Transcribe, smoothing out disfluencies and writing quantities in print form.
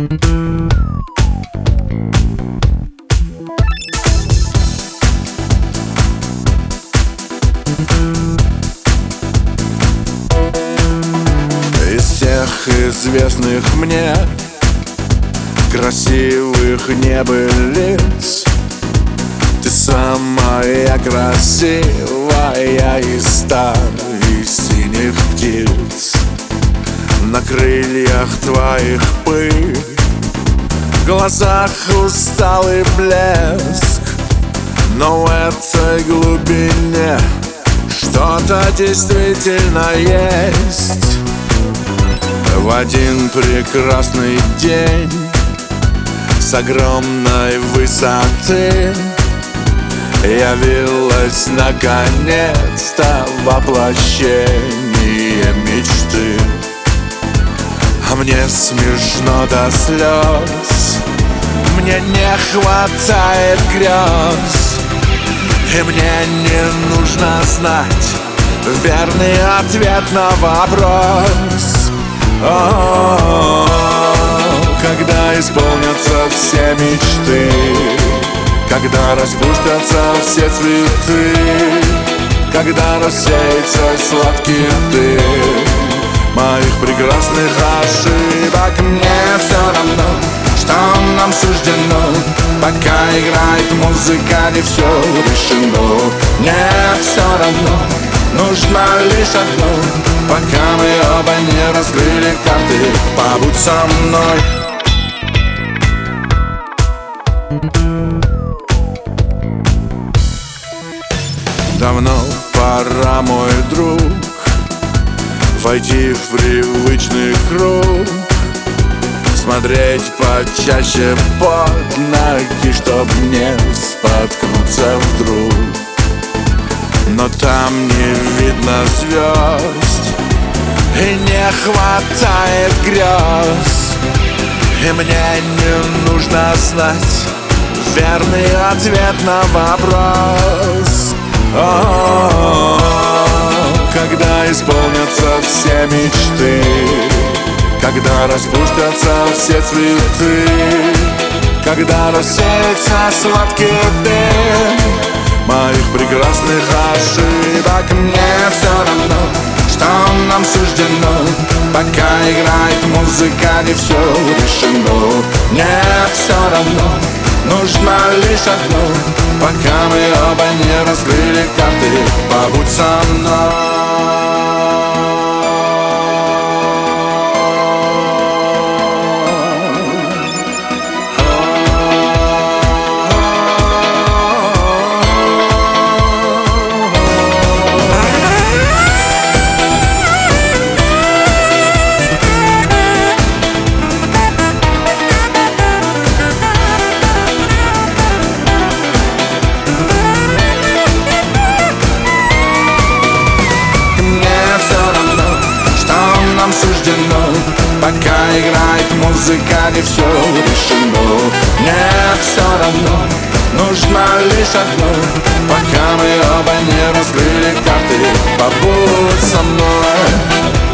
Из всех известных мне красивых небылиц ты самая красивая из стаи синих птиц. На крыльях твоих пыль, в глазах усталый блеск, но в этой глубине что-то действительно есть. В один прекрасный день с огромной высоты явилось наконец-то воплощение мечты. А мне смешно до слез, мне не хватает грез, и мне не нужно знать верный ответ на вопрос. Когда исполнятся все мечты, когда распустятся все цветы, когда рассеется сладкий дым моих прекрасных ошибок, мне все равно, что нам суждено. Пока играет музыка, не все решено. Мне все равно, нужно лишь одно, пока мы оба не раскрыли карты. Побудь со мной. Давно пора, мой друг, войти в привычный круг, смотреть почаще под ноги, чтоб не споткнуться вдруг. Но там не видно звезд и не хватает грез, и мне не нужно знать верный ответ на вопрос. Когда исполнятся все мечты, когда распустятся все цветы, когда рассеется сладкий дым моих прекрасных ошибок, мне все равно, что нам суждено. Пока играет музыка, не все решено. Мне все равно, нужно лишь одно, пока мы оба не раскрыли карты. Побудь со мной. Пока играет музыка, не все решено. Мне все равно, нужно лишь одно, пока мы оба не раскрыли карты. Побудь со мной.